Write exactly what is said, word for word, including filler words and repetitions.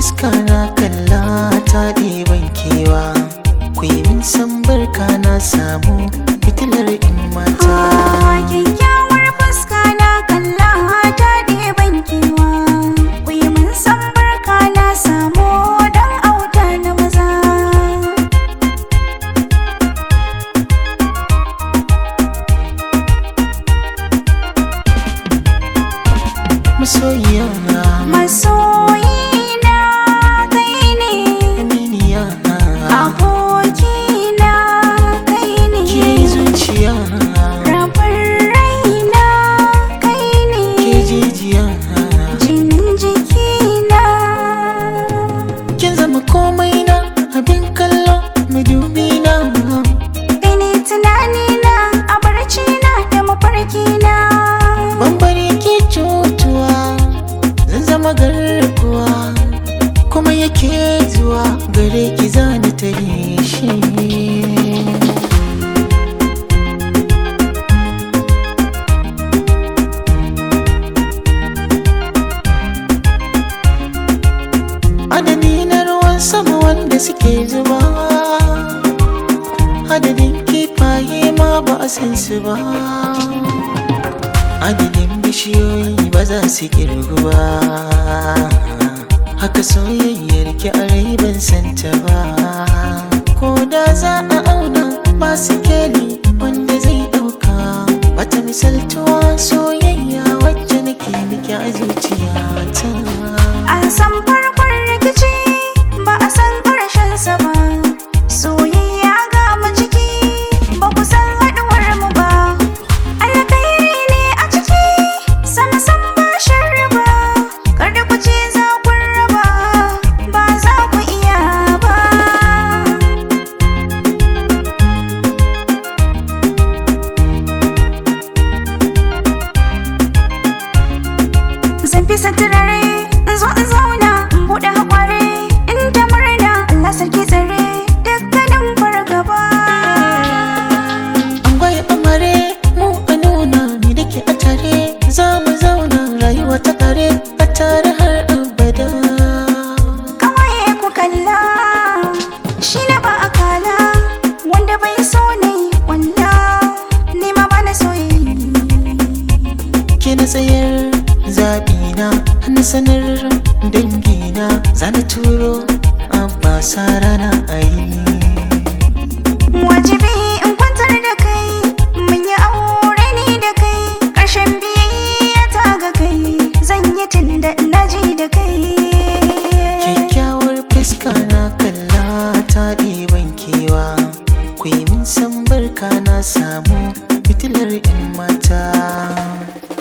fuska na kalla ta ɗeban kewa, ku yi min san barka na samu fitilar in mata. Kyakkyawar fuska na kalla ta ɗeban kewa, ku yi min san barka na samu dan auta na maza. Masoyiya na Masoyina kai ne, aminiya na abokina kai ne, ke zuciya rabin raina kai ne, ke jijiya jinin jikina. kin zama komai na abin kallo madubi na. Kai ne tunanina a barcina da mafarkina. Bambari ke cutuwa zan zama garkuwa, kuma yake zuwa gare ki zani ta yi shi. Adadi na ruwan sama wanda suke zuba, adadin kifaye ma ba a san su ba, adadin bishiyoyi ba za su kirgu ba. Haka soyayyar ki a rai ban santa ba, ko da za a auna ba su keli wanda zai ɗauka. Bata misaltuwa soyayya wacce nake miki a zuciyata. An san farkon rikici ba a san ƙarshensa ba, soyayya ga mu ciki ba ku san haɗuwar mu ba. Alkhairi ne a ciki sam sam ba sharri ba, kar da ku ce za ku raba ba za ku iya ba. Zan fi saturare in zo in zauna in buɗe haƙware in ta murna Allah sarki tsare dukkanin fargaba. An gwaye amare mu a nuna ni da ke a tare, za mu zauna rayuwa ta kare a tare har abada. Kawaye ku kalla shi na ba a kala, wanda bai so ne walla ni ma ba na soyayya. Ke na tsayar zaɓina na sanar dangina, za na turo amma sa rana a yi. Wajibi in kwantar da kai mun yi aure ni da kai, ƙarshen biyayya ta ga kai zan yi tun da ina ji da kai. Kyakkyawar fuska na kalla ta ɗeban kewa, ku yi min san barka na samu fitilar in mata.